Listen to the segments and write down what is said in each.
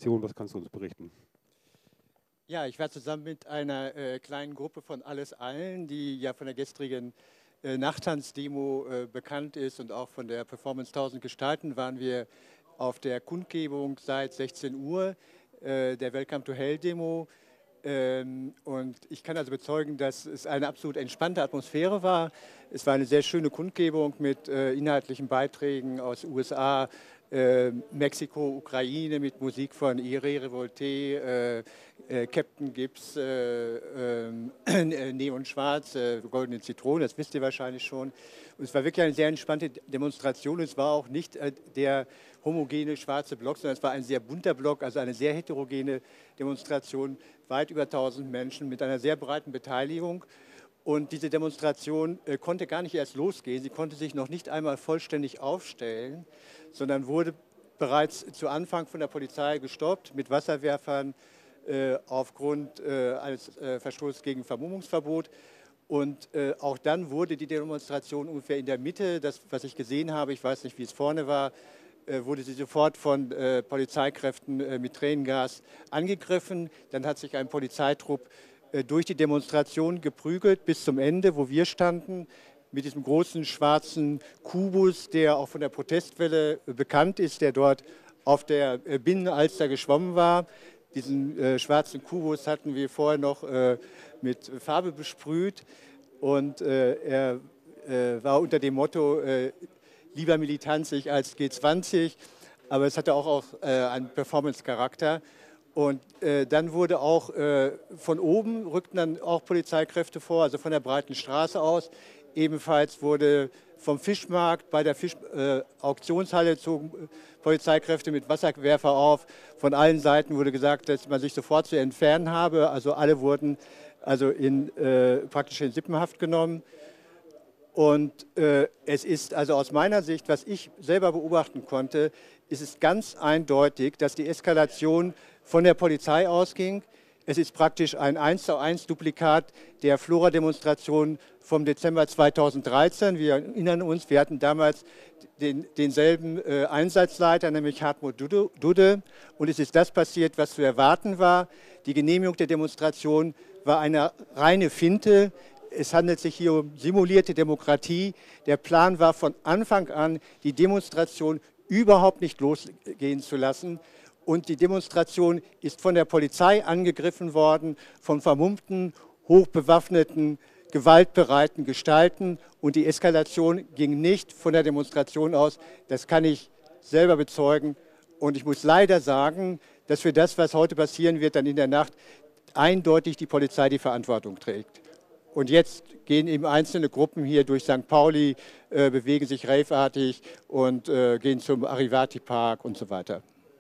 Demonstration. Was kannst du uns berichten? Ja, ich war zusammen mit einer kleinen Gruppe von Alles Allen, die ja von der gestrigen Nachttanzdemo bekannt ist und auch von der Performance 1000 Gestalten, waren wir auf der Kundgebung seit 16 Uhr der Welcome to Hell Demo. Und ich kann also bezeugen, dass es eine absolut entspannte Atmosphäre war. Es war eine sehr schöne Kundgebung mit inhaltlichen Beiträgen aus USA, Mexiko, Ukraine mit Musik von Iré Revolté, Captain Gibbs, Neon Schwarz, Goldene Zitrone, das wisst ihr wahrscheinlich schon. Und es war wirklich eine sehr entspannte Demonstration. Es war auch nicht der homogene schwarze Block, sondern es war ein sehr bunter Block, also eine sehr heterogene Demonstration, weit über 1000 Menschen mit einer sehr breiten Beteiligung. Und diese Demonstration konnte gar nicht erst losgehen. Sie konnte sich noch nicht einmal vollständig aufstellen, sondern wurde bereits zu Anfang von der Polizei gestoppt mit Wasserwerfern aufgrund eines Verstoßes gegen Vermummungsverbot. Und auch dann wurde die Demonstration ungefähr in der Mitte, das, was ich gesehen habe, ich weiß nicht, wie es vorne war, wurde sie sofort von Polizeikräften mit Tränengas angegriffen. Dann hat sich ein Polizeitrupp durch die Demonstration geprügelt bis zum Ende, wo wir standen, mit diesem großen schwarzen Kubus, der auch von der Protestwelle bekannt ist, der dort auf der Binnenalster geschwommen war. Diesen schwarzen Kubus hatten wir vorher noch mit Farbe besprüht und er war unter dem Motto lieber militanzig als G20, aber es hatte auch einen Performance-Charakter. Und dann wurde auch von oben, rückten dann auch Polizeikräfte vor, also von der breiten Straße aus. Ebenfalls wurde vom Fischmarkt bei der Auktionshalle zogen Polizeikräfte mit Wasserwerfer auf. Von allen Seiten wurde gesagt, dass man sich sofort zu entfernen habe. Also alle wurden also praktisch in Sippenhaft genommen. Und es ist also aus meiner Sicht, was ich selber beobachten konnte, ist es ganz eindeutig, dass die Eskalation von der Polizei ausging. Es ist praktisch ein 1:1 Duplikat der Flora-Demonstration vom Dezember 2013. Wir erinnern uns, wir hatten damals denselben Einsatzleiter, nämlich Hartmut Dudde. Und es ist das passiert, was zu erwarten war. Die Genehmigung der Demonstration war eine reine Finte. Es handelt sich hier um simulierte Demokratie. Der Plan war von Anfang an, die Demonstration überhaupt nicht losgehen zu lassen. Und die Demonstration ist von der Polizei angegriffen worden, von vermummten, hochbewaffneten, gewaltbereiten Gestalten. Und die Eskalation ging nicht von der Demonstration aus. Das kann ich selber bezeugen. Und ich muss leider sagen, dass für das, was heute passieren wird, dann in der Nacht eindeutig die Polizei die Verantwortung trägt. Und jetzt gehen eben einzelne Gruppen hier durch St. Pauli, bewegen sich raveartig und gehen zum Arrivati-Park und so weiter.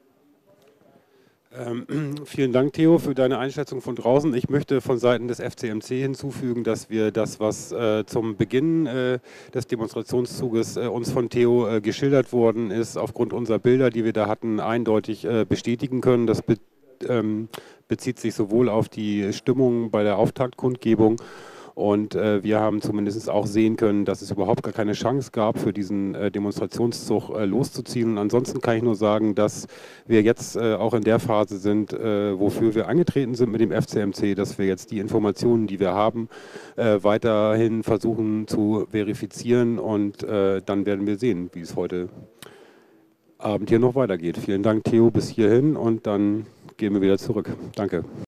Vielen Dank, Theo, für deine Einschätzung von draußen. Ich möchte von Seiten des FCMC hinzufügen, dass wir das, was zum Beginn des Demonstrationszuges uns von Theo geschildert worden ist, aufgrund unserer Bilder, die wir da hatten, eindeutig bestätigen können. Das bezieht sich sowohl auf die Stimmung bei der Auftaktkundgebung, und wir haben zumindest auch sehen können, dass es überhaupt gar keine Chance gab, für diesen Demonstrationszug loszuziehen. Und ansonsten kann ich nur sagen, dass wir jetzt auch in der Phase sind, wofür wir angetreten sind mit dem FCMC, dass wir jetzt die Informationen, die wir haben, weiterhin versuchen zu verifizieren. Und dann werden wir sehen, wie es heute Abend hier noch weitergeht. Vielen Dank, Theo, bis hierhin, und dann gehen wir wieder zurück. Danke.